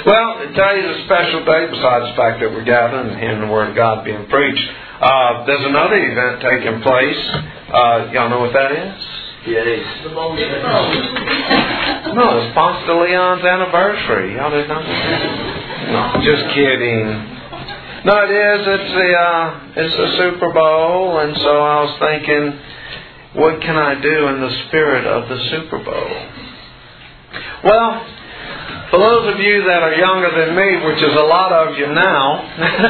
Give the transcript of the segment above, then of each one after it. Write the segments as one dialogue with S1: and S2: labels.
S1: Well, today's a special day besides the fact that we're gathering and hearing the Word of God being preached. There's another event taking place. Y'all know what that is?
S2: Yes.
S1: No, it's Ponce de Leon's anniversary. Y'all didn't know that? No, just kidding. No, it is. It's the Super Bowl, and so I was thinking, what can I do in the spirit of the Super Bowl? Well, for those of you that are younger than me, which is a lot of you now,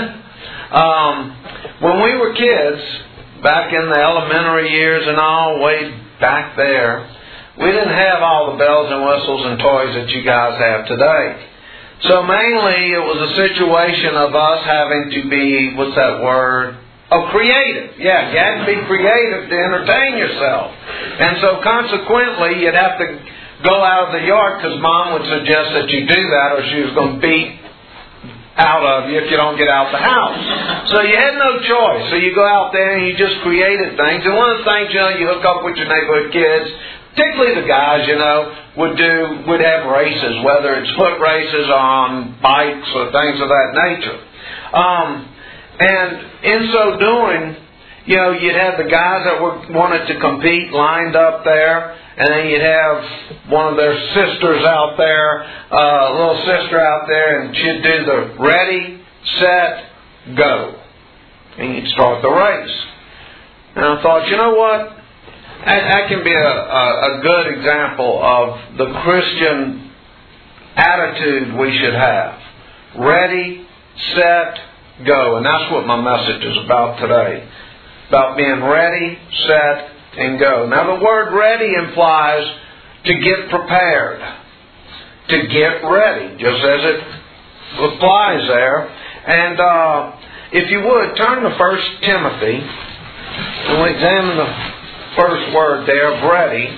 S1: when we were kids, back in the elementary years and all, way back there, we didn't have all the bells and whistles and toys that you guys have today. So mainly it was a situation of us having to be, what's that word? Oh, creative. Yeah, you had to be creative to entertain yourself. And so consequently, you'd have to go out of the yard because Mom would suggest that you do that or she was going to beat out of you if you don't get out the house. So you had no choice. So you go out there and you just created things. And one of the things, you hook up with your neighborhood kids, particularly the guys, would have races, whether it's foot races on bikes or things of that nature. And in so doing, you'd have the guys that wanted to compete lined up there, and then you'd have one of their sisters out there, a little sister out there, and she'd do the ready, set, go. And you'd start the race. And I thought, you know what? That can be a good example of the Christian attitude we should have. Ready, set, go. And that's what my message is about today. About being ready, set, and go. Now the word ready implies to get prepared. To get ready, just as it applies there. And if you would, turn to 1 Timothy. And we'll examine the first word there of ready.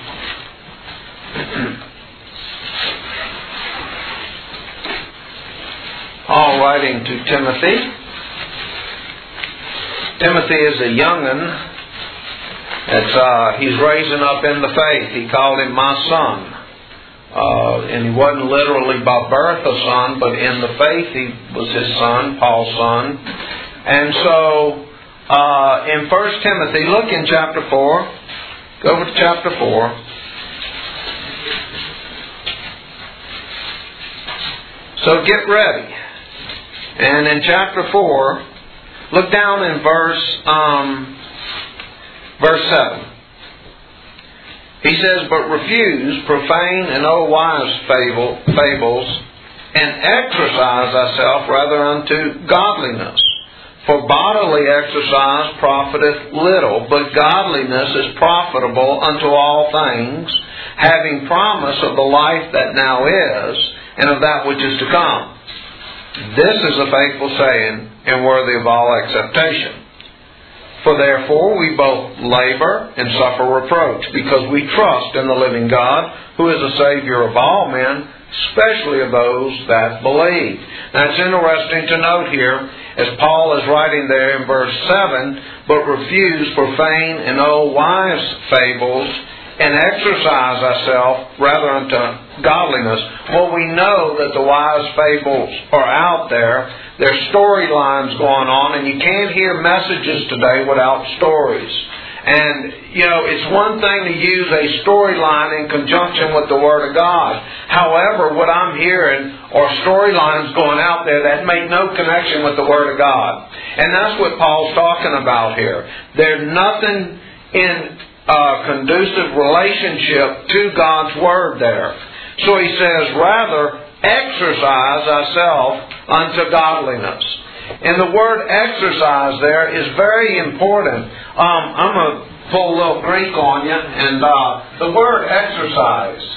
S1: Paul writing to Timothy. Timothy is a young'un. He's raising up in the faith. He called him my son. And he wasn't literally by birth a son, but in the faith he was his son, Paul's son. And so, in 1 Timothy, look in chapter 4. Go over to chapter 4. So get ready. And in chapter 4, look down in verse 7. He says, "But refuse profane and old-wives' fables, and exercise thyself rather unto godliness. For bodily exercise profiteth little, but godliness is profitable unto all things, having promise of the life that now is, and of that which is to come. This is a faithful saying, and worthy of all acceptation. For therefore we both labor and suffer reproach, because we trust in the living God, who is the Savior of all men, especially of those that believe." Now it's interesting to note here, as Paul is writing there in verse 7, "But refuse profane and old wives' fables, and exercise thyself rather unto godliness." Well, we know that the wives' fables are out there. There's storylines going on, and you can't hear messages today without stories. And, it's one thing to use a storyline in conjunction with the Word of God. However, what I'm hearing are storylines going out there that make no connection with the Word of God. And that's what Paul's talking about here. There's nothing in conducive relationship to God's Word there. So he says, rather, exercise thyself unto godliness. And the word exercise there is very important. I'm going to pull a little Greek on you. And the word exercise,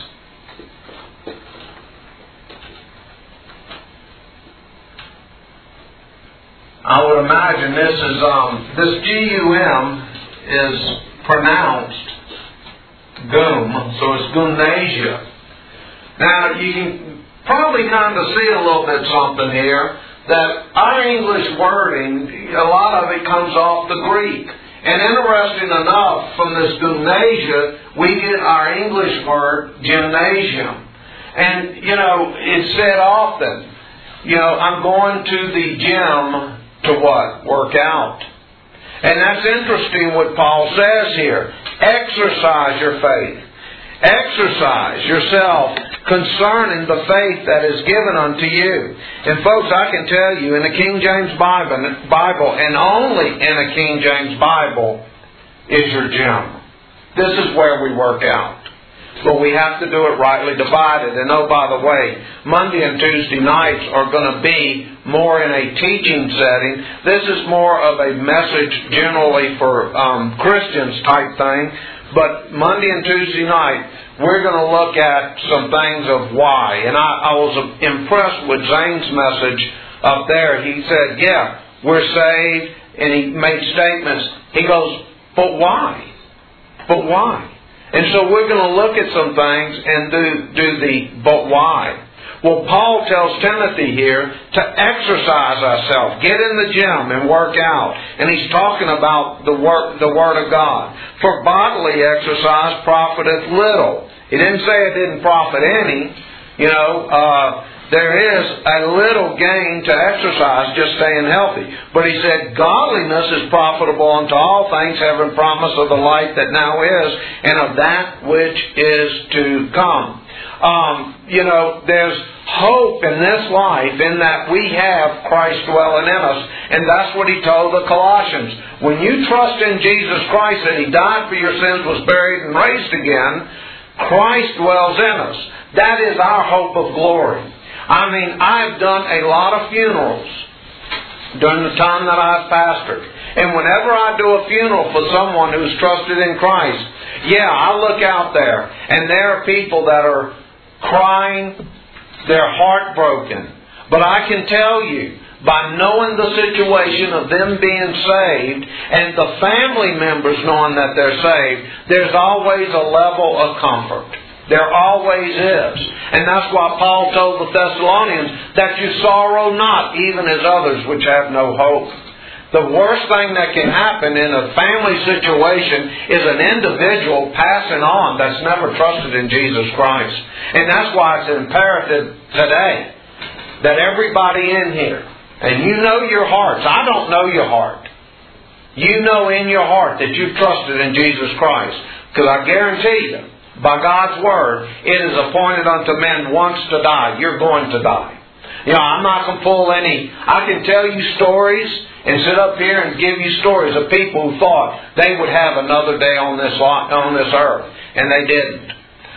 S1: I would imagine this is G-U-M is pronounced gum, so it's gymnasia. Now you can probably kind of see a little bit something here, that our English wording, a lot of it comes off the Greek. And interesting enough, from this gymnasia, we get our English word gymnasium. And, it's said often, I'm going to the gym to what? Work out. And that's interesting what Paul says here. Exercise your faith. Exercise yourself concerning the faith that is given unto you. And folks, I can tell you, in the King James Bible, and only in a King James Bible, is your gym. This is where we work out. But we have to do it rightly divided. And oh, by the way, Monday and Tuesday nights are going to be more in a teaching setting. This is more of a message generally for Christians type thing. But Monday and Tuesday night, we're going to look at some things of why. And I was impressed with Zane's message up there. He said, yeah, we're saved. And he made statements. He goes, but why? But why? And so we're going to look at some things and do the but why. Well, Paul tells Timothy here to exercise ourselves. Get in the gym and work out. And he's talking about the Word of God. For bodily exercise profiteth little. He didn't say it didn't profit any. There is a little gain to exercise just staying healthy. But he said, godliness is profitable unto all things, having promise of the light that now is, and of that which is to come. There's hope in this life in that we have Christ dwelling in us. And that's what he told the Colossians. When you trust in Jesus Christ that He died for your sins, was buried, and raised again, Christ dwells in us. That is our hope of glory. I've done a lot of funerals during the time that I've pastored. And whenever I do a funeral for someone who's trusted in Christ, I look out there and there are people that are crying, they're heartbroken. But I can tell you, by knowing the situation of them being saved and the family members knowing that they're saved, there's always a level of comfort. There always is. And that's why Paul told the Thessalonians that you sorrow not, even as others which have no hope. The worst thing that can happen in a family situation is an individual passing on that's never trusted in Jesus Christ. And that's why it's imperative today that everybody in here, and you know your hearts. I don't know your heart. You know in your heart that you've trusted in Jesus Christ. Because I guarantee you, by God's Word, it is appointed unto men once to die. You're going to die. I'm not going to pull any... I can tell you stories and sit up here and give you stories of people who thought they would have another day on this earth. And they didn't.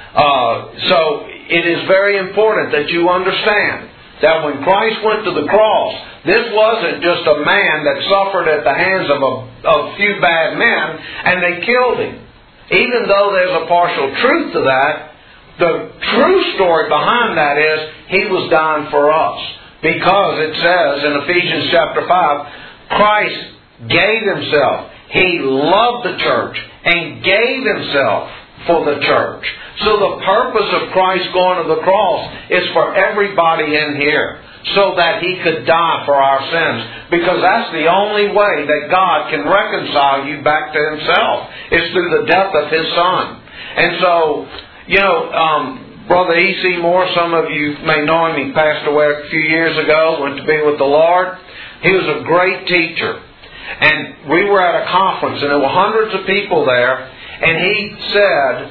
S1: So it is very important that you understand that when Christ went to the cross, this wasn't just a man that suffered at the hands of a few bad men and they killed Him. Even though there's a partial truth to that, the true story behind that is He was dying for us. Because it says in Ephesians chapter 5, Christ gave Himself. He loved the church and gave Himself for the church. So the purpose of Christ going to the cross is for everybody in here, so that He could die for our sins. Because that's the only way that God can reconcile you back to Himself, is through the death of His Son. And so, Brother E.C. Moore, some of you may know him. He passed away a few years ago, went to be with the Lord. He was a great teacher. And we were at a conference, and there were hundreds of people there, and he said,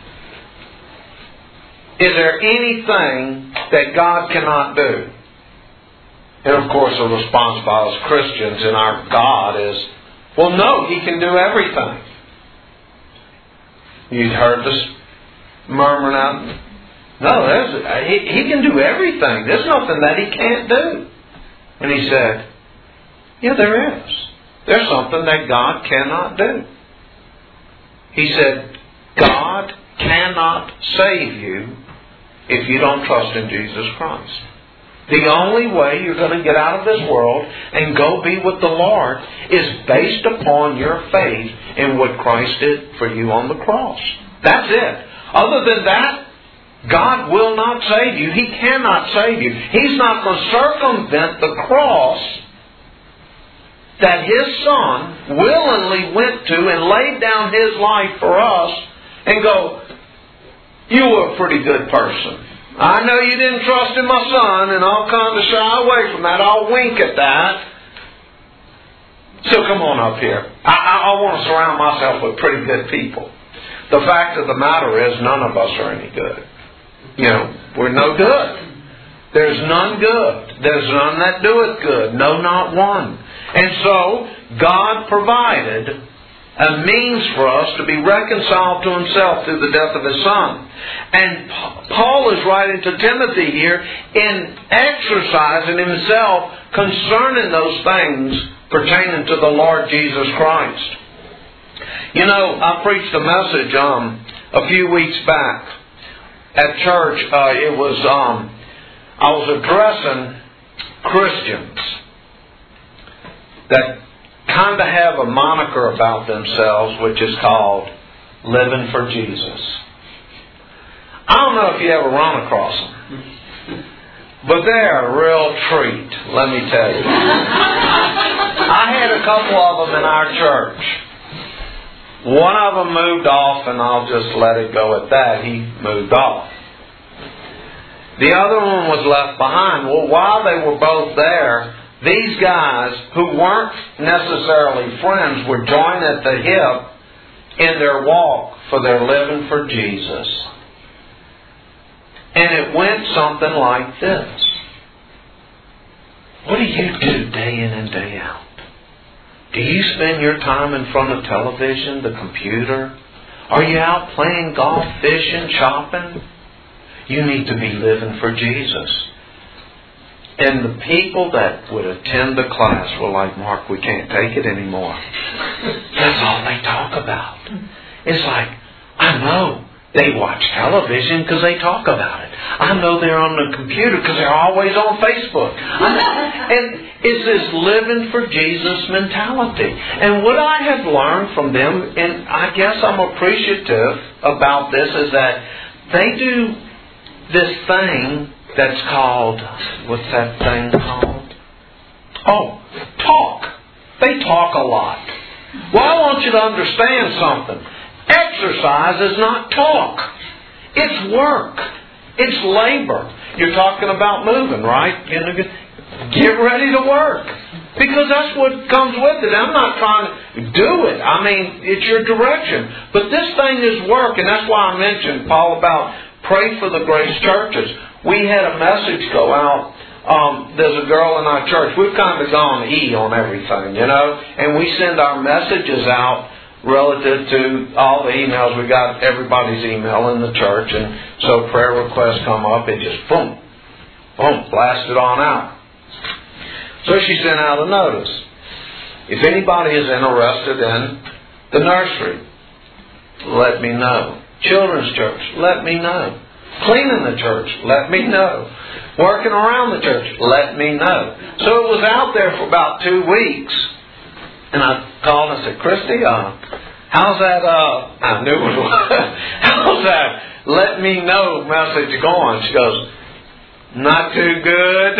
S1: is there anything that God cannot do? And of course the response by us Christians in our God is, well, no, He can do everything. You'd heard this murmuring out, no, he can do everything. There's nothing that He can't do. And he said, yeah, there is. There's something that God cannot do. He said, God cannot save you if you don't trust in Jesus Christ. The only way you're going to get out of this world and go be with the Lord is based upon your faith in what Christ did for you on the cross. That's it. Other than that, God will not save you. He cannot save you. He's not going to circumvent the cross that His Son willingly went to and laid down His life for us and go, you were a pretty good person. I know you didn't trust in my son, and I'll kind of shy away from that. I'll wink at that. So come on up here. I want to surround myself with pretty good people. The fact of the matter is, none of us are any good. We're no good. There's none good. There's none that doeth good. No, not one. And so, God provided a means for us to be reconciled to Himself through the death of His Son. And Paul is writing to Timothy here in exercising himself concerning those things pertaining to the Lord Jesus Christ. I preached a message a few weeks back at church. I was addressing Christians that kind of have a moniker about themselves, which is called living for Jesus. I don't know if you ever run across them, but they're a real treat, let me tell you. I had a couple of them in our church. One of them moved off, and I'll just let it go at that. He moved off. The other one was left behind. Well, while they were both there, these guys, who weren't necessarily friends, were joined at the hip in their walk for their living for Jesus. And it went something like this. What do you do day in and day out? Do you spend your time in front of television, the computer? Are you out playing golf, fishing, shopping? You need to be living for Jesus. And the people that would attend the class were like, Mark, we can't take it anymore. That's all they talk about. It's like, I know they watch television because they talk about it. I know they're on the computer because they're always on Facebook. And it's this living for Jesus mentality. And what I have learned from them, and I guess I'm appreciative about this, is that they do this thing that's called, what's that thing called? Oh, talk. They talk a lot. Well, I want you to understand something. Exercise is not talk. It's work. It's labor. You're talking about moving, right? Get ready to work. Because that's what comes with it. I'm not trying to do it. I mean, it's your direction. But this thing is work, and that's why I mentioned, Paul, about pray for the Grace churches. We had a message go out. There's a girl in our church. We've kind of gone E on everything, and we send our messages out relative to all the emails. We got everybody's email in the church, and so prayer requests come up, it just boom, boom, blasted on out. So she sent out a notice. If anybody is interested in the nursery, let me know. Children's church, let me know. Cleaning the church, let me know. Working around the church, let me know. So it was out there for about 2 weeks. And I called and said, Christy, how's that, I knew it was, how's that let me know message going? She goes, not too good.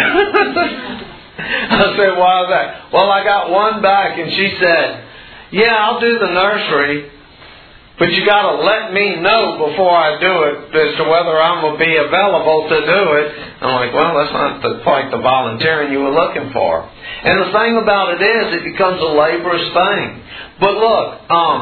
S1: I said, why is that? Well, I got one back, and she said, yeah, I'll do the nursery, but you got to let me know before I do it as to whether I'm going to be available to do it. I'm like, well, that's not quite the volunteering you were looking for. And the thing about it is, it becomes a laborious thing. But look,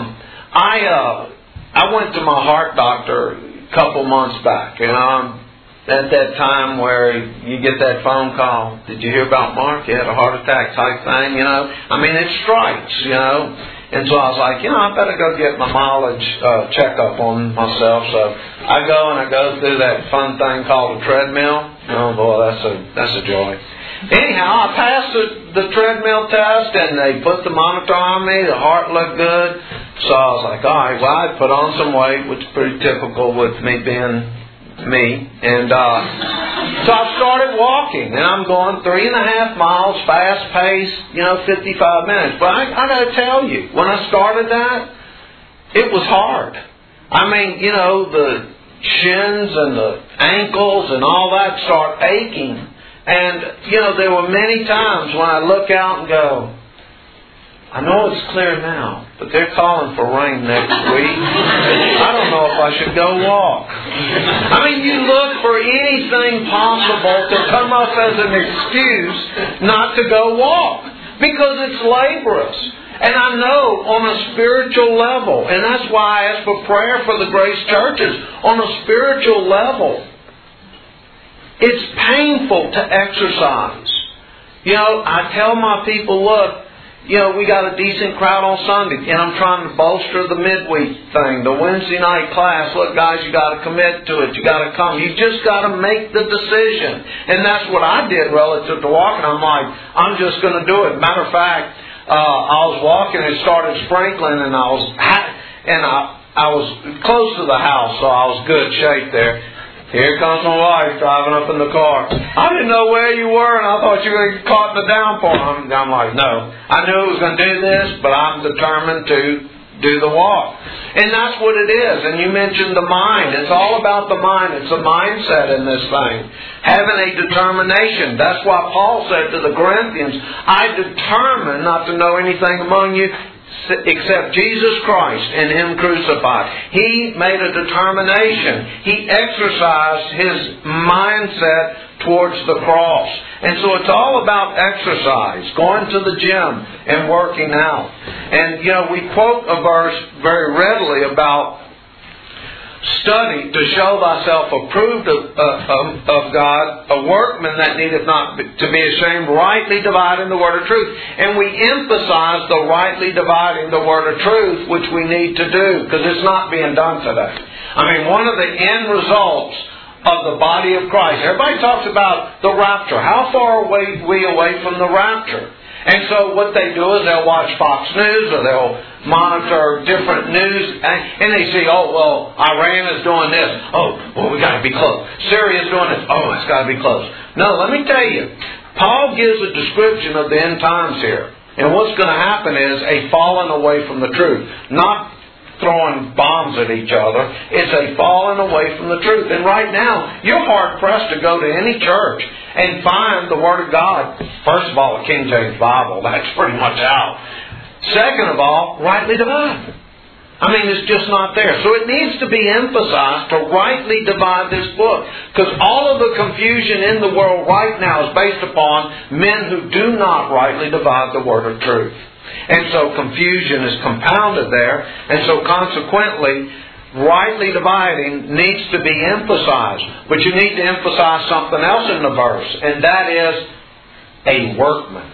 S1: I went to my heart doctor a couple months back, and at that time where you get that phone call, did you hear about Mark? He had a heart attack type thing, I mean, it strikes, And so I was like, I better go get my mileage checkup on myself. So I go through that fun thing called a treadmill. Oh boy, that's a joy. Anyhow, I passed the treadmill test, and they put the monitor on me. The heart looked good. So I was like, all right, well, I put on some weight, which is pretty typical with me being me. And so I started walking, and I'm going 3.5 miles, fast pace, 55 minutes. But I got to tell you, when I started that, it was hard. I mean, the shins and the ankles and all that start aching. And, there were many times when I look out and go, I know it's clear now, but they're calling for rain next week. I don't know if I should go walk. I mean, you look for anything possible to come up as an excuse not to go walk. Because it's laborious. And I know on a spiritual level, and that's why I ask for prayer for the Grace Churches, on a spiritual level, it's painful to exercise. You know, I tell my people, look, you know, we got a decent crowd on Sunday, and I'm trying to bolster the midweek thing, the Wednesday night class. Look, guys, you got to commit to it. You got to come. You just got to make the decision. And that's what I did relative to walking. I'm like, I'm just going to do it. Matter of fact, I was walking and it started sprinkling, and I was close to the house, so I was good shape there. Here comes my wife driving up in the car. I didn't know where you were, and I thought you were going to get caught in the downpour. I'm like, no. I knew I was going to do this, but I'm determined to do the walk. And that's what it is. And you mentioned the mind. It's all about the mind. It's a mindset in this thing. Having a determination. That's why Paul said to the Corinthians, I determine not to know anything among you except Jesus Christ and Him crucified. He made a determination. He exercised his mindset towards the cross. And so it's all about exercise, going to the gym and working out. And, you know, we quote a verse very readily about study to show thyself approved of God, a workman that needeth not to be ashamed, rightly dividing the word of truth. And we emphasize the rightly dividing the word of truth, which we need to do, because it's not being done today. I mean, one of the end results of the body of Christ, everybody talks about the rapture. How far are we away from the rapture? And so what they do is they'll watch Fox News, or they'll monitor different news, and they see, oh, well, Iran is doing this. Oh, well, we got to be close. Syria is doing this. Oh, it's got to be close. No, let me tell you, Paul gives a description of the end times here. And what's going to happen is a falling away from the truth. Not throwing bombs at each other. It's a falling away from the truth. And right now, you're hard-pressed to go to any church and find the Word of God. First of all, the King James Bible. That's pretty much out. Second of all, rightly divided. I mean, it's just not there. So it needs to be emphasized to rightly divide this book. Because all of the confusion in the world right now is based upon men who do not rightly divide the Word of truth. And so confusion is compounded there. And so consequently, rightly dividing needs to be emphasized. But you need to emphasize something else in the verse. And that is a workman.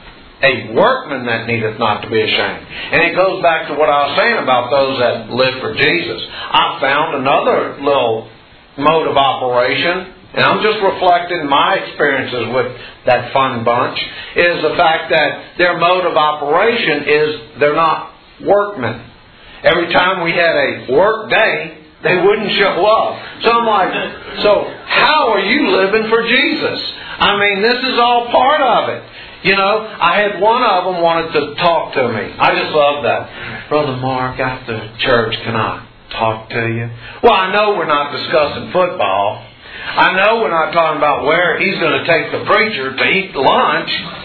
S1: A workman that needeth not to be ashamed. And it goes back to what I was saying about those that live for Jesus. I found another little mode of operation, and I'm just reflecting my experiences with that fun bunch, is the fact that their mode of operation is they're not workmen. Every time we had a work day, they wouldn't show up. So I'm like, so how are you living for Jesus? I mean, this is all part of it. You know, I had one of them wanted to talk to me. I just love that. Brother Mark, after church, can I talk to you? Well, I know we're not discussing football. I know we're not talking about where he's going to take the preacher to eat lunch.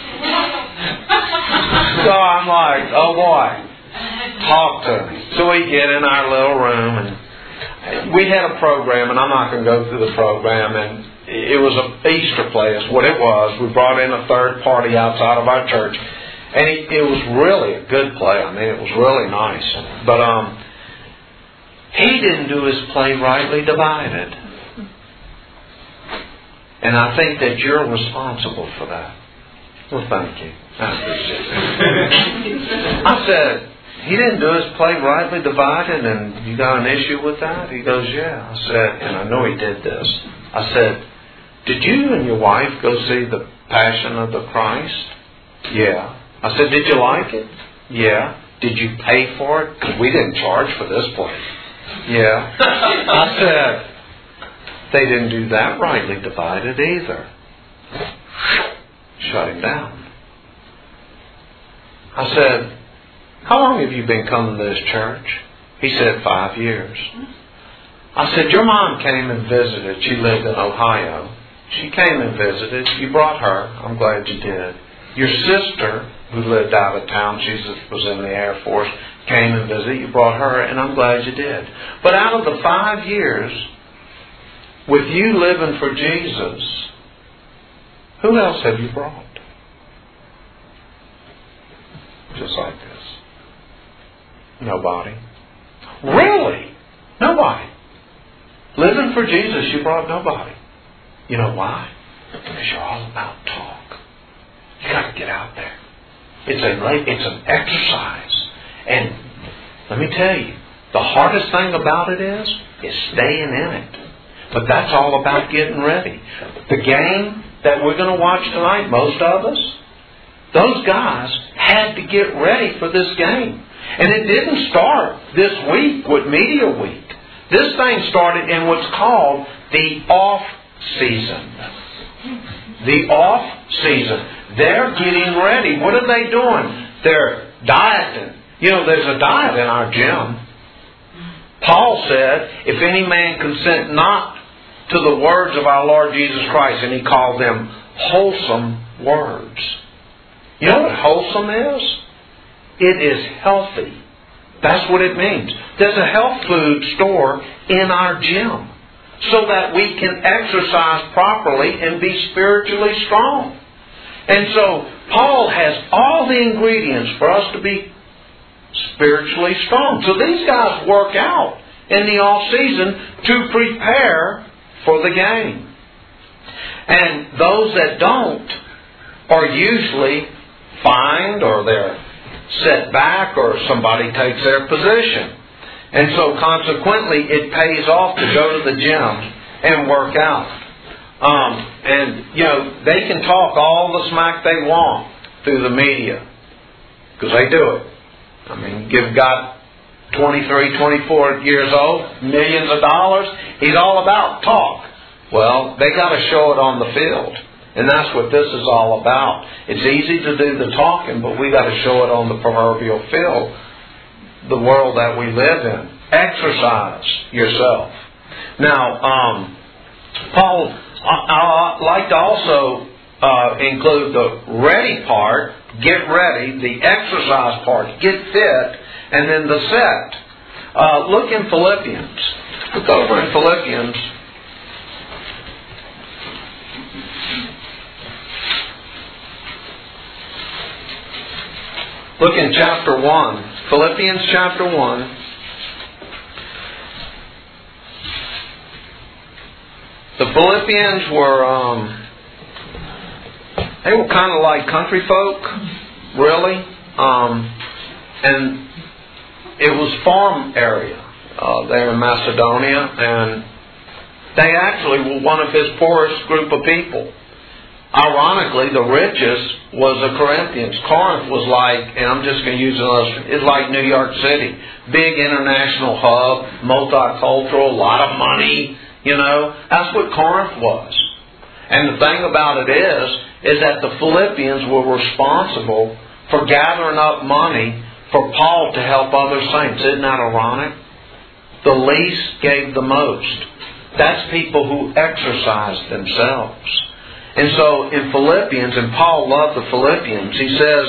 S1: So I'm like, oh boy, talk to me. So we get in our little room, and we had a program, and I'm not going to go through the program, and it was an Easter play is what it was. We brought in a third party outside of our church. And it was really a good play. I mean, it was really nice. But he didn't do his play rightly divided. And I think that you're responsible for that. Well, thank you. I appreciate it. I said, he didn't do his play rightly divided, and you got an issue with that? He goes, yeah. I said, and I know he did this. I said, did you and your wife go see the Passion of the Christ? Yeah. I said, did you like it? Yeah. Did you pay for it? Because we didn't charge for this place. Yeah. I said, they didn't do that rightly divided either. Shut him down. I said, how long have you been coming to this church? He said, 5 years. I said, your mom came and visited. She lived in Ohio. She came and visited. You brought her. I'm glad you did. Your sister, who lived out of town, she was in the Air Force, came and visited. You brought her, and I'm glad you did. But out of the 5 years, with you living for Jesus, who else have you brought? Just like this. Nobody. Really? Nobody. Living for Jesus, you brought nobody. You know why? Because you're all about talk. You got to get out there. It's an exercise. And let me tell you, the hardest thing about it is staying in it. But that's all about getting ready. The game that we're going to watch tonight, most of us, those guys had to get ready for this game. And it didn't start this week with Media Week. This thing started in what's called the off season. The off season. They're getting ready. What are they doing? They're dieting. You know, there's a diet in our gym. Paul said, if any man consent not to the words of our Lord Jesus Christ, and he called them wholesome words. You know what wholesome is? It is healthy. That's what it means. There's a health food store in our gym so that we can exercise properly and be spiritually strong. And so Paul has all the ingredients for us to be spiritually strong. So these guys work out in the off season to prepare for the game. And those that don't are usually fined, or they're set back, or somebody takes their position. And so consequently it pays off to go to the gym and work out. And, you know, they can talk all the smack they want through the media. Because they do it. I mean, give God 23, 24 years old, millions of dollars. He's all about talk. Well, they got to show it on the field. And that's what this is all about. It's easy to do the talking, but we got to show it on the proverbial field. The world that we live in. Exercise yourself. Now, Paul, I'd like to also include the ready part, get ready, the exercise part, get fit, and then the set. Look in Philippians. Look over in Philippians. Look in chapter 1. Philippians chapter 1. The Philippians were, they were kind of like country folk, really. And it was farm area there in Macedonia. And they actually were one of his poorest group of people. Ironically, the richest was the Corinthians. Corinth was like, and I'm just going to use it's like New York City. Big international hub, multicultural, a lot of money, you know. That's what Corinth was. And the thing about it is that the Philippians were responsible for gathering up money for Paul to help other saints. Isn't that ironic? The least gave the most. That's people who exercise themselves. And so in Philippians, and Paul loved the Philippians, he says,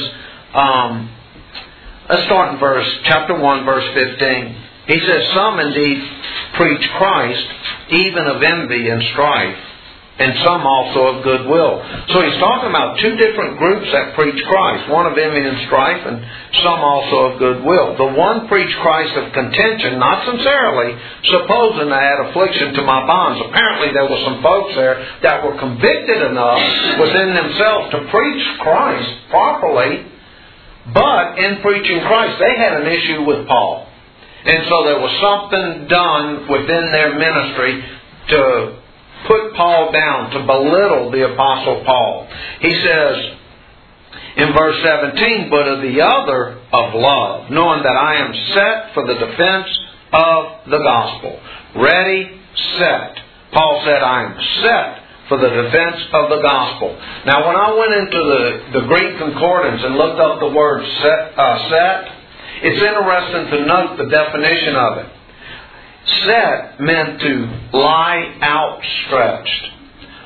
S1: let's start in chapter 1, verse 15. He says, some indeed preach Christ, even of envy and strife, and some also of goodwill. So he's talking about two different groups that preach Christ. One of envy and strife, and some also of goodwill. The one preached Christ of contention, not sincerely, supposing I had affliction to my bonds. Apparently there were some folks there that were convicted enough within themselves to preach Christ properly, but in preaching Christ, they had an issue with Paul. And so there was something done within their ministry to put Paul down, to belittle the Apostle Paul. He says in verse 17, but of the other of love, knowing that I am set for the defense of the gospel. Ready, set. Paul said, I am set for the defense of the gospel. Now, when I went into the Greek concordance and looked up the word set, it's interesting to note the definition of it. Set meant to lie outstretched.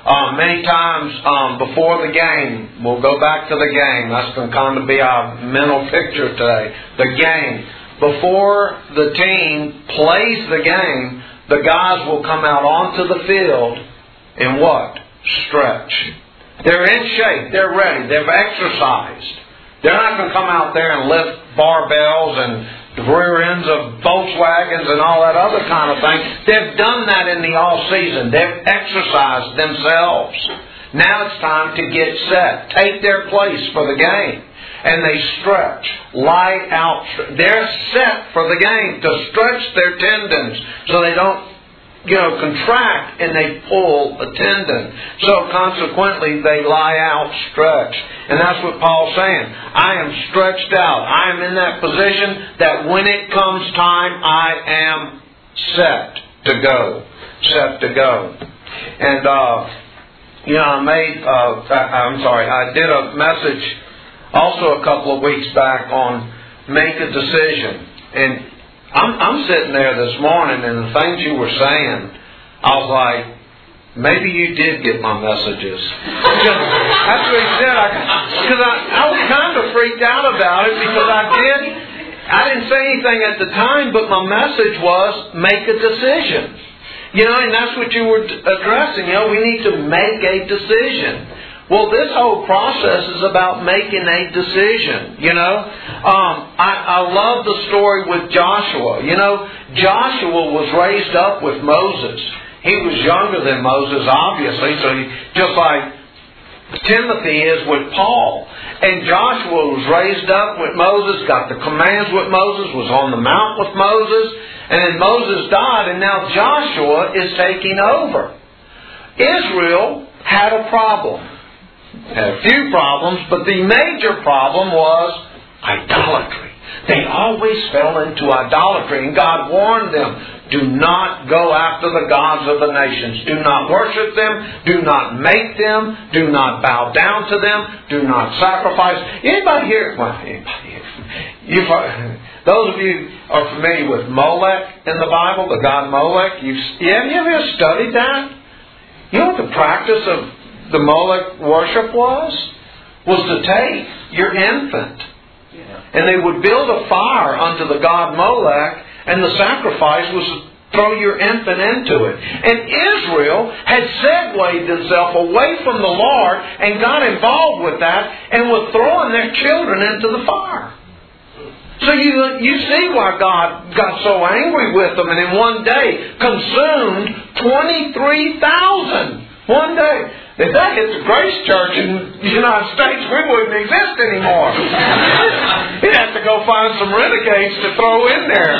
S1: Many times before the game, we'll go back to the game. That's going to kind of be our mental picture today. The game. Before the team plays the game, the guys will come out onto the field and what? Stretch. They're in shape. They're ready. They've exercised. They're not going to come out there and lift barbells and the rear ends of Volkswagens and all that other kind of thing. They've done that in the all season. They've exercised themselves. Now it's time to get set. Take their place for the game. And they stretch. Lie out. They're set for the game to stretch their tendons so they don't contract and they pull a tendon. So consequently, they lie out, stretch. And that's what Paul's saying. I am stretched out. I am in that position that when it comes time, I am set to go. Set to go. And, I did a message also a couple of weeks back on make a decision. And I'm sitting there this morning and the things you were saying, I was like, maybe you did get my messages. That's what he said. Because I was kind of freaked out about it because I didn't say anything at the time, but my message was make a decision. And that's what you were addressing. We need to make a decision. Well, this whole process is about making a decision, I love the story with Joshua. Joshua was raised up with Moses. He was younger than Moses, obviously, so just like Timothy is with Paul. And Joshua was raised up with Moses, got the commands with Moses, was on the mount with Moses, and then Moses died, and now Joshua is taking over. Israel had a problem. Had a few problems, but the major problem was idolatry. They always fell into idolatry, and God warned them, do not go after the gods of the nations. Do not worship them. Do not make them. Do not bow down to them. Do not sacrifice. Anybody here? Those of you are familiar with Molech in the Bible, the god Molech. Have you ever studied that? You know what the practice of the Molech worship was to take your infant. And they would build a fire unto the god Molech, and the sacrifice was to throw your infant into it. And Israel had segued themselves away from the Lord and got involved with that and were throwing their children into the fire. So you see why God got so angry with them and in one day consumed 23,000. One day. If that hit the Grace Church in the United States, we wouldn't exist anymore. He'd have to go find some renegades to throw in there,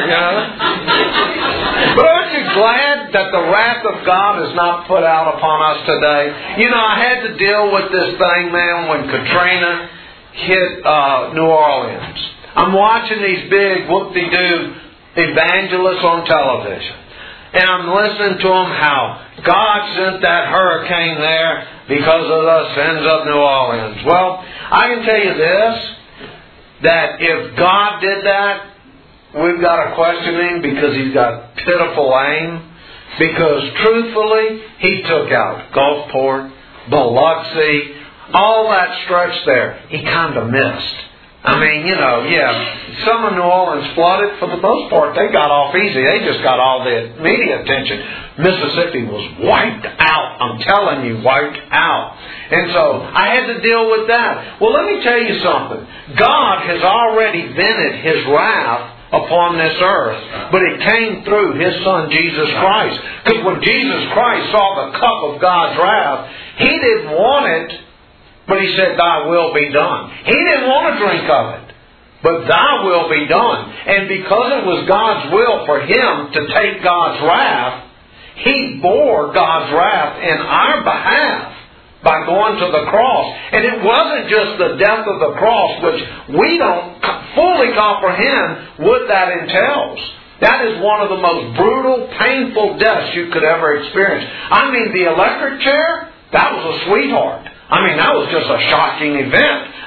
S1: But aren't you glad that the wrath of God is not put out upon us today? I had to deal with this thing, man, when Katrina hit New Orleans. I'm watching these big whoop-de-doo evangelists on television. And I'm listening to them how God sent that hurricane there because of the sins of New Orleans. Well, I can tell you this, that if God did that, we've got to question Him because He's got pitiful aim. Because truthfully, He took out Gulfport, Biloxi, all that stretch there. He kind of missed. Some of New Orleans flooded. For the most part, they got off easy. They just got all the media attention. Mississippi was wiped out. I'm telling you, wiped out. And so, I had to deal with that. Well, let me tell you something. God has already vented His wrath upon this earth. But it came through His Son, Jesus Christ. Because when Jesus Christ saw the cup of God's wrath, He didn't want it. But He said, Thy will be done. He didn't want to drink of it. But Thy will be done. And because it was God's will for Him to take God's wrath, He bore God's wrath in our behalf by going to the cross. And it wasn't just the death of the cross, which we don't fully comprehend what that entails. That is one of the most brutal, painful deaths you could ever experience. The electric chair, that was a sweetheart. That was just a shocking event.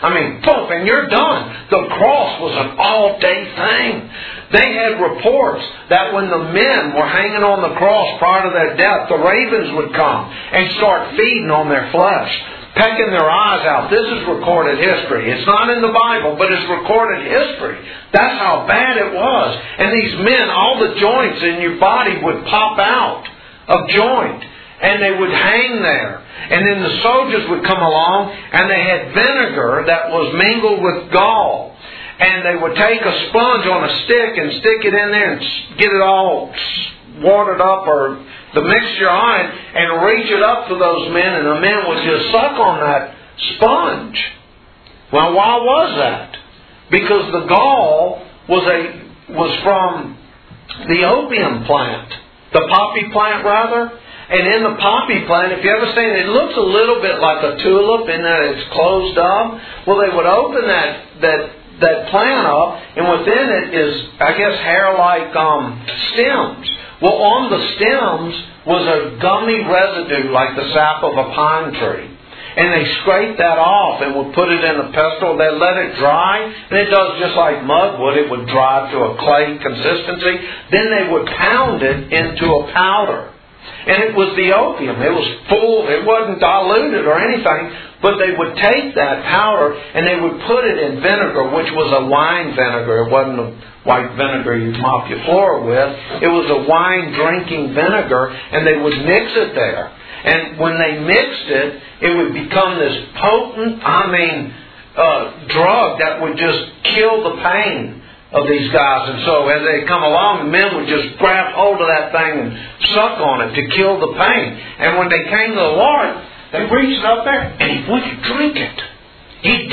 S1: poof, and you're done. The cross was an all-day thing. They had reports that when the men were hanging on the cross prior to their death, the ravens would come and start feeding on their flesh, pecking their eyes out. This is recorded history. It's not in the Bible, but it's recorded history. That's how bad it was. And these men, all the joints in your body would pop out of joint. And they would hang there. And then the soldiers would come along and they had vinegar that was mingled with gall. And they would take a sponge on a stick and stick it in there and get it all watered up or the mixture on it and reach it up to those men, and the men would just suck on that sponge. Well, why was that? Because the gall was from the opium plant. The poppy plant, rather. And in the poppy plant, if you ever seen it, it looks a little bit like a tulip in that it's closed up. Well, they would open that plant up, and within it is, I guess, hair-like stems. Well, on the stems was a gummy residue like the sap of a pine tree. And they scraped that off and would put it in a pestle. They let it dry, and it does just like mudwood. It would dry to a clay consistency. Then they would pound it into a powder. And it was the opium. It was full. It wasn't diluted or anything. But they would take that powder and they would put it in vinegar, which was a wine vinegar. It wasn't a white vinegar you mop your floor with. It was a wine drinking vinegar, and they would mix it there. And when they mixed it, it would become this potent, drug that would just kill the pain of these guys. And so as they come along, the men would just grab hold of that thing and suck on it to kill the pain. And when they came to the Lord, they reached up there and He wouldn't drink it. He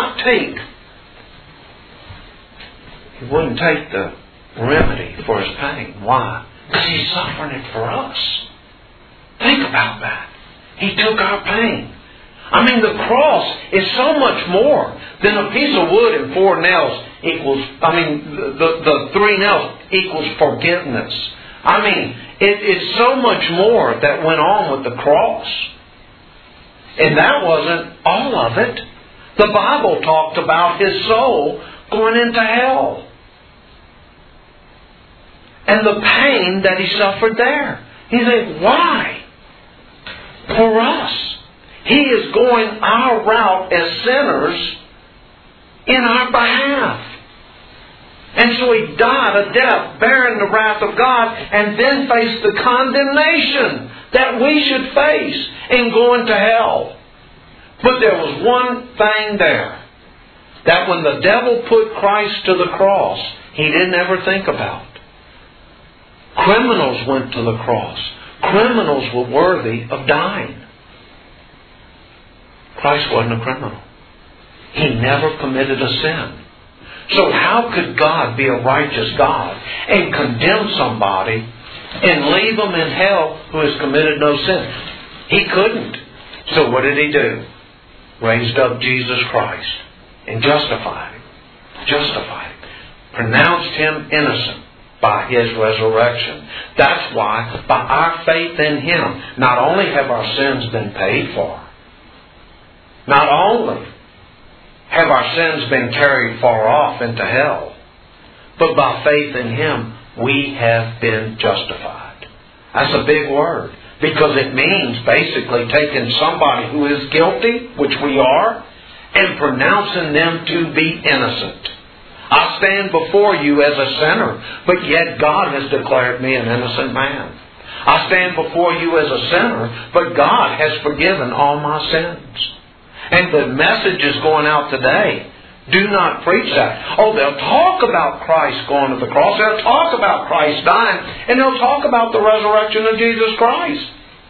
S1: wouldn't take the remedy for his pain. Why? Because He's suffering it for us. Think about that. He took our pain. The cross is so much more than a piece of wood and 4 nails equals, the 3 nails equals forgiveness. It's so much more that went on with the cross. And that wasn't all of it. The Bible talked about His soul going into hell. And the pain that He suffered there. You think, why? For us. He is going our route as sinners in our behalf. And so He died a death, bearing the wrath of God, and then faced the condemnation that we should face in going to hell. But there was one thing there, that when the devil put Christ to the cross, he didn't ever think about. Criminals went to the cross. Criminals were worthy of dying. Christ wasn't a criminal. He never committed a sin. So how could God be a righteous God and condemn somebody and leave them in hell who has committed no sin? He couldn't. So what did He do? Raised up Jesus Christ and justified Him. Justified Him. Pronounced Him innocent by His resurrection. That's why, by our faith in Him, not only have our sins been paid for, not only have our sins been carried far off into hell, but by faith in Him, we have been justified. That's a big word, because it means basically taking somebody who is guilty, which we are, and pronouncing them to be innocent. I stand before you as a sinner, but yet God has declared me an innocent man. I stand before you as a sinner, but God has forgiven all my sins. And the message is going out today. Do not preach that. Oh, they'll talk about Christ going to the cross. They'll talk about Christ dying. And they'll talk about the resurrection of Jesus Christ.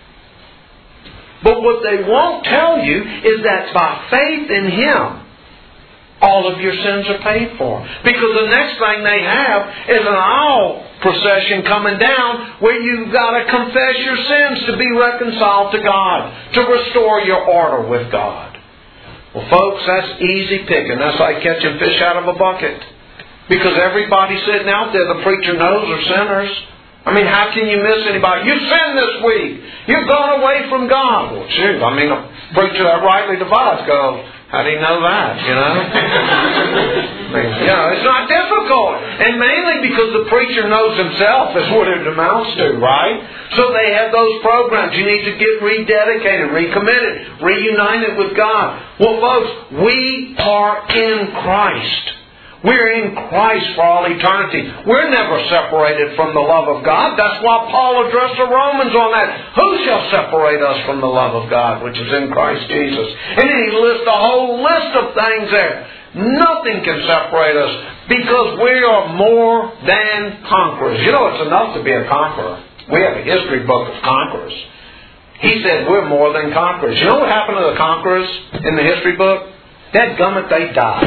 S1: But what they won't tell you is that by faith in Him, all of your sins are paid for. Because the next thing they have is an aisle procession coming down where you've got to confess your sins to be reconciled to God, to restore your order with God. Well, folks, that's easy picking. That's like catching fish out of a bucket. Because everybody sitting out there, the preacher knows, are sinners. How can you miss anybody? You sinned this week. You've gone away from God. Well, shoot, a preacher that rightly divides goes, How do you know that, you know? It's not difficult. And mainly because the preacher knows himself is what it amounts to, right? So they have those programs. You need to get rededicated, recommitted, reunited with God. Well, folks, we are in Christ. We're in Christ for all eternity. We're never separated from the love of God. That's why Paul addressed the Romans on that. Who shall separate us from the love of God, which is in Christ Jesus? And then he lists a whole list of things there. Nothing can separate us because we are more than conquerors. You know, it's enough to be a conqueror. We have a history book of conquerors. He said we're more than conquerors. You know what happened to the conquerors in the history book? Dadgummit, they died.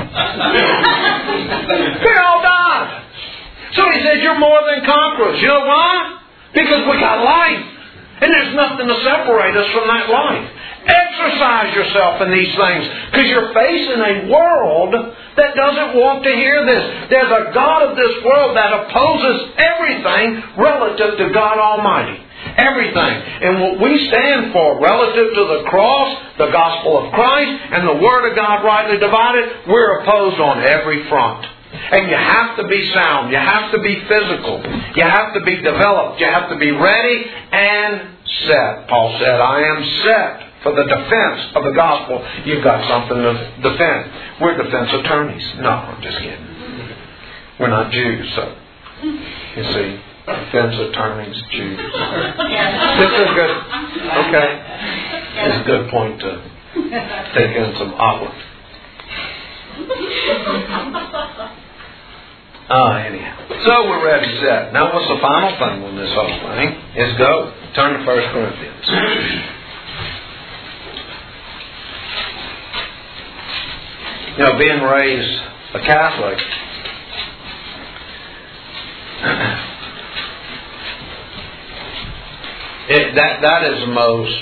S1: They all died. So he said, you're more than conquerors. You know why? Because we got life. And there's nothing to separate us from that life. Exercise yourself in these things. Because you're facing a world that doesn't want to hear this. There's a God of this world that opposes everything relative to God Almighty. Everything. And what we stand for relative to the cross, the gospel of Christ, and the Word of God rightly divided, we're opposed on every front. And you have to be sound. You have to be physical. You have to be developed. You have to be ready and set. Paul said, I am set for the defense of the gospel. You've got something to defend. We're defense attorneys. No, I'm just kidding. We're not Jews, so you see. Defense attorneys, Jews. This is good. Okay. It's a good point to take in some olive. Anyhow. So we're ready, set. Now what's the final thing on this whole thing? Is go. Turn to 1 Corinthians. You know, being raised a Catholic, that is the most,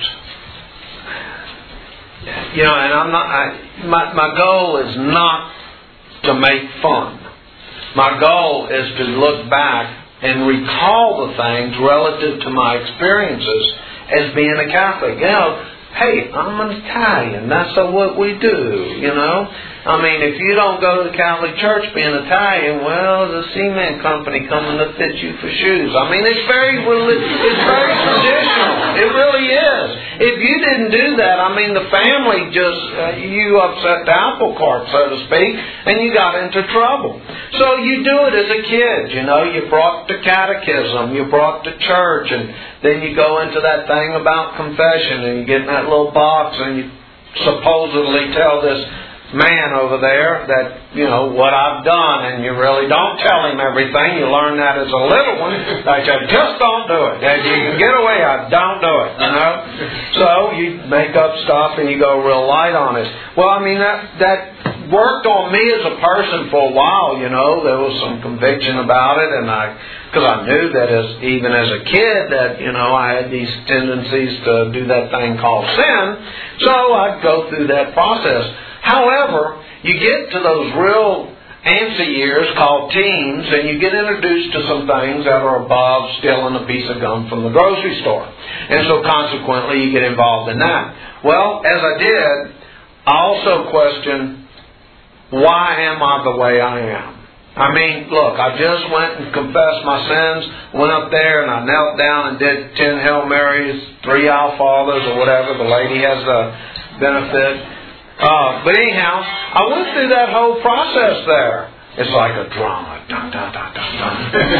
S1: you know, and I'm not, my goal is not to make fun. My goal is to look back and recall the things relative to my experiences as being a Catholic. You know, hey, I'm an Italian. That's what we do, you know. I mean, if you don't go to the Catholic Church being Italian, well, the cement company coming to fit you for shoes. I mean, it's very traditional. It really is. If you didn't do that, I mean, the family just, you upset the apple cart, so to speak, and you got into trouble. So you do it as a kid, you know. You brought the catechism, you brought the church, and then you go into that thing about confession, and you get in that little box, and you supposedly tell this man over there that, you know, what I've done, and you really don't tell him everything. You learn that as a little one, that you just don't do it. If you can get away, don't do it, you know. So you make up stuff and you go real light on it. Well, I mean, that worked on me as a person for a while, you know. There was some conviction about it, and because I knew that even as a kid that, you know, I had these tendencies to do that thing called sin. So I'd go through that process. However, you get to those real antsy years called teens, and you get introduced to some things that are above stealing a piece of gum from the grocery store. And so consequently, you get involved in that. Well, as I did, I also questioned, why am I the way I am? I mean, look, I just went and confessed my sins, went up there and I knelt down and did 10 Hail Marys, 3 Our Fathers, or whatever. The lady has the benefit. But anyhow, I went through that whole process there. It's like a drama. Dun, dun, dun, dun, dun.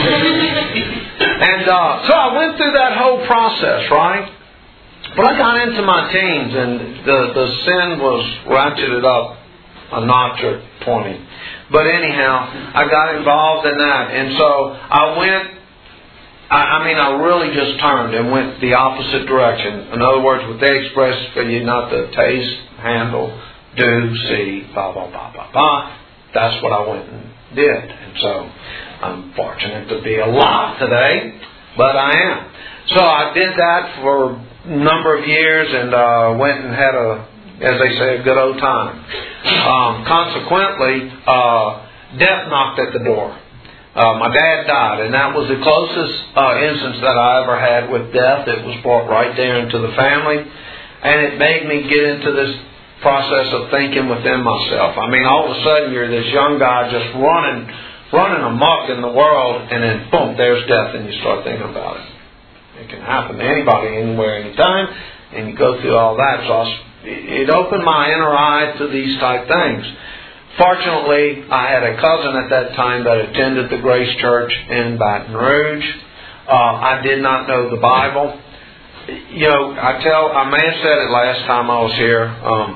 S1: And so I went through that whole process, right? But I got into my teens, and the sin was ratcheted up a notch or 20. But anyhow, I got involved in that. And so I went, I really just turned and went the opposite direction. In other words, what they express for you not to taste, handle, do, see, blah, blah, blah, blah, blah. That's what I went and did. And so I'm fortunate to be alive today, but I am. So I did that for a number of years and went and had as they say, a good old time. Consequently, death knocked at the door. My dad died, and that was the closest instance that I ever had with death. It was brought right there into the family, and it made me get into this process of thinking within myself. I mean, all of a sudden you're this young guy just running amok in the world, and then boom, there's death, and you start thinking about it. It can happen to anybody, anywhere, anytime, and you go through all that. So it opened my inner eye to these type things. Fortunately, I had a cousin at that time that attended the Grace Church in Baton Rouge. I did not know the Bible. You know, I may have said it last time I was here.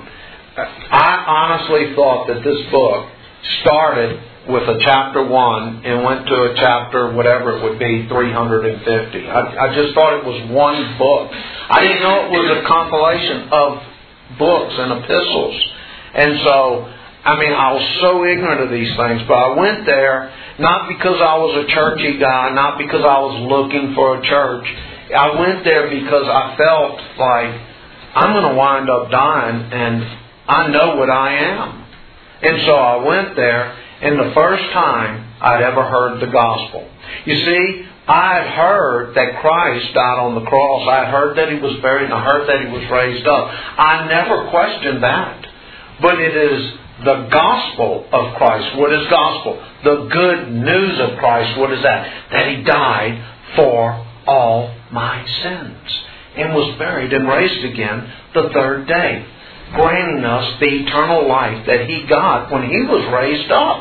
S1: I honestly thought that this book started with a chapter 1 and went to a chapter, whatever it would be, 350. I just thought it was one book. I didn't know it was a compilation of books and epistles. And so, I mean, I was so ignorant of these things. But I went there not because I was a churchy guy, not because I was looking for a church. I went there because I felt like I'm going to wind up dying, and I know what I am. And so I went there, and the first time I'd ever heard the gospel. You see, I had heard that Christ died on the cross. I had heard that He was buried, and I heard that He was raised up. I never questioned that. But it is the gospel of Christ. What is gospel? The good news of Christ. What is that? That He died for all my sins and was buried and raised again the third day, granting us the eternal life that He got when He was raised up.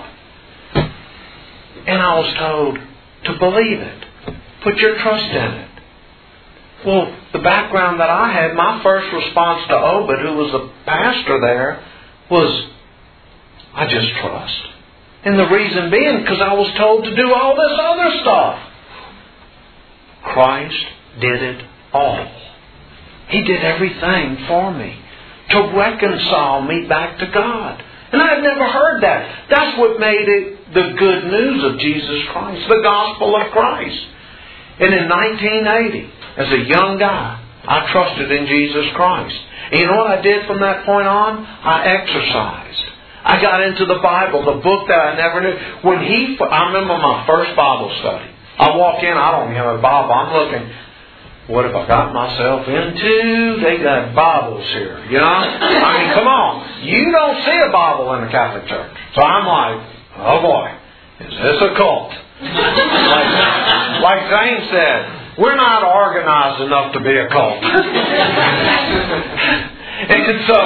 S1: And I was told to believe it. Put your trust in it. Well, the background that I had, my first response to Obed, who was the pastor there, was, I just trust. And the reason being, because I was told to do all this other stuff. Christ did it all. He did everything for me to reconcile me back to God. And I had never heard that. That's what made it the good news of Jesus Christ, the gospel of Christ. And in 1980, as a young guy, I trusted in Jesus Christ. And you know what I did from that point on? I exercised. I got into the Bible, the book that I never knew. I remember my first Bible study. I walk in, I don't have a Bible. I'm looking, what have I got myself into? They got Bibles here, you know? I mean, come on. You don't see a Bible in the Catholic Church. So I'm like, oh boy, is this a cult? like Zane said, we're not organized enough to be a cult. And so,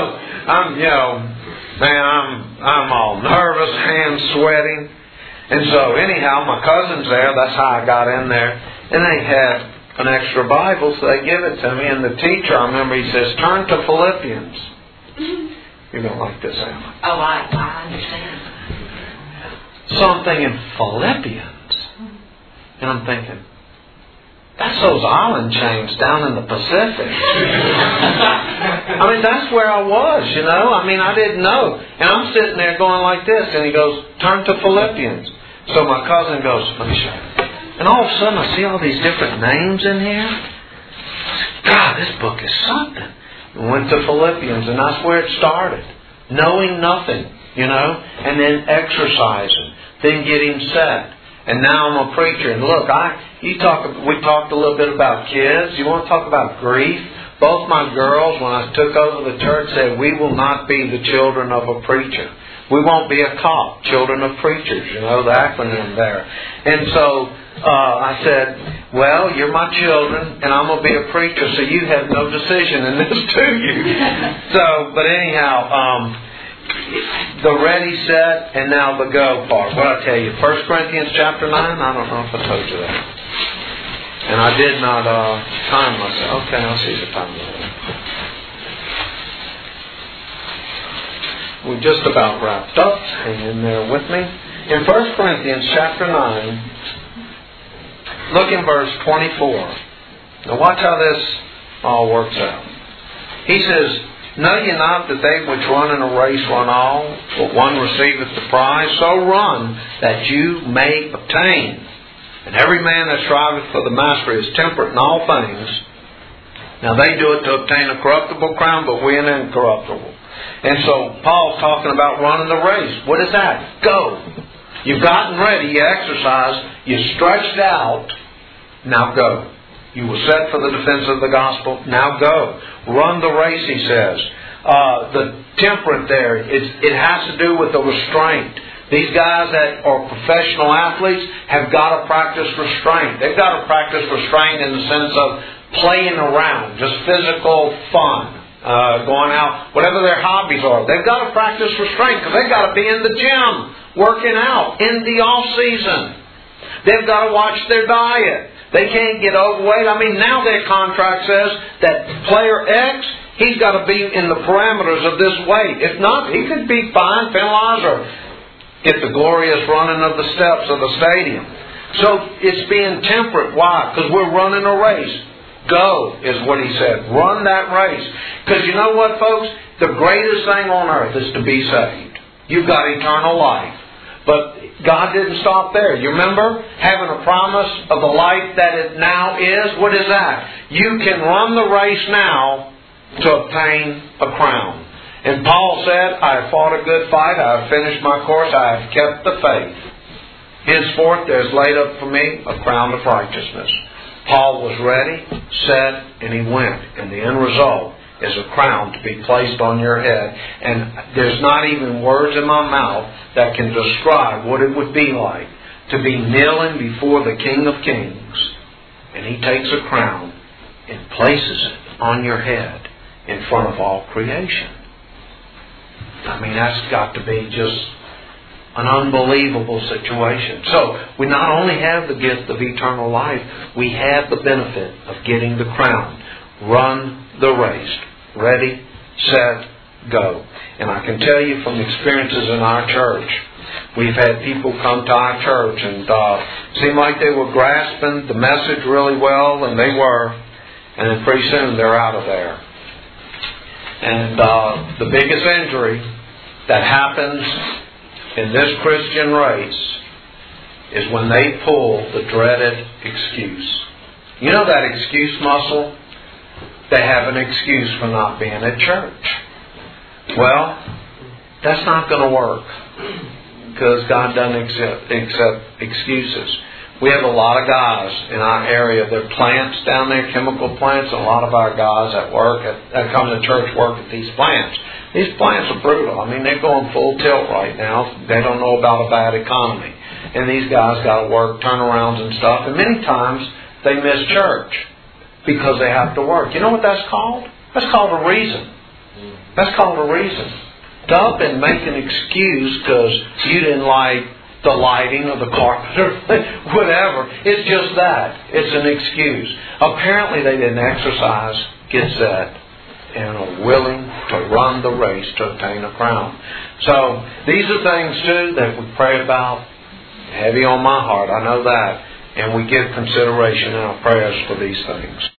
S1: I'm all nervous, hands sweating. And so anyhow, my cousin's there. That's how I got in there. And they had an extra Bible, so they give it to me. And the teacher, I remember, he says, turn to Philippians. You're going to like this, Emma.
S2: Oh, I understand.
S1: So I'm thinking, Philippians? And I'm thinking, that's those island chains down in the Pacific. I mean, that's where I was, you know. I mean, I didn't know. And I'm sitting there going like this, and he goes, turn to Philippians. So my cousin goes, let me show you. And all of a sudden, I see all these different names in here. God, this book is something. I went to Philippians, and that's where it started. Knowing nothing, you know, and then exercising, then getting set. And now I'm a preacher. And look, we talked a little bit about kids. You want to talk about grief? Both my girls, when I took over the church, said, we will not be the children of a preacher. We won't be a cop, children of preachers, you know, the acronym there. And so I said, well, you're my children, and I'm going to be a preacher, so you have no decision in this, do you? But anyhow, the ready, set, and now the go part. What I tell you, 1 Corinthians chapter 9, I don't know if I told you that. And I did not time myself. Okay, I'll see the time. We just about wrapped up. Hang in there with me. In 1 Corinthians chapter 9, look in verse 24. Now watch how this all works out. He says, know ye not that they which run in a race run all, but one receiveth the prize? So run, that you may obtain. And every man that striveth for the mastery is temperate in all things. Now they do it to obtain a corruptible crown, but we an incorruptible. And so Paul's talking about running the race. What is that? Go. You've gotten ready, you exercised, you stretched out, now go. You were set for the defense of the gospel, now go. Run the race, he says. the temperate there. It has to do with the restraint. These guys that are professional athletes have got to practice restraint. They've got to practice restraint in the sense of playing around, just physical fun, going out, whatever their hobbies are. They've got to practice restraint because they've got to be in the gym, working out in the off season. They've got to watch their diet. They can't get overweight. I mean, now their contract says that player X, he's got to be in the parameters of this weight. If not, he could be fined, penalized, or get the glorious running of the steps of the stadium. So it's being temperate. Why? Because we're running a race. Go is what he said. Run that race. Because you know what, folks? The greatest thing on earth is to be saved. You've got eternal life. But God didn't stop there. You remember having a promise of the life that it now is? What is that? You can run the race now to obtain a crown. And Paul said, I have fought a good fight, I have finished my course, I have kept the faith. Henceforth there is laid up for me a crown of righteousness. Paul was ready, set, and he went. And the end result is a crown to be placed on your head. And there's not even words in my mouth that can describe what it would be like to be kneeling before the King of Kings. And he takes a crown and places it on your head in front of all creation. I mean, that's got to be just an unbelievable situation. So, we not only have the gift of eternal life, we have the benefit of getting the crown. Run the race. Ready, set, go. And I can tell you from experiences in our church, we've had people come to our church and seemed like they were grasping the message really well, and they were. And then pretty soon they're out of there. And the biggest injury that happens in this Christian race is when they pull the dreaded excuse. You know that excuse muscle? They have an excuse for not being at church. Well, that's not going to work because God doesn't accept excuses. We have a lot of guys in our area. There are plants down there, chemical plants, and a lot of our guys that work that come to church work at these plants. These plants are brutal. I mean, they're going full tilt right now. They don't know about a bad economy. And these guys got to work turnarounds and stuff. And many times they miss church because they have to work. You know what that's called? That's called a reason. That's called a reason. To up and make an excuse because you didn't like the lighting or the carpet or whatever. It's just that. It's an excuse. Apparently they didn't exercise, get set, and are willing to run the race to obtain a crown. So these are things too that we pray about. Heavy on my heart, I know that. And we give consideration in our prayers for these things.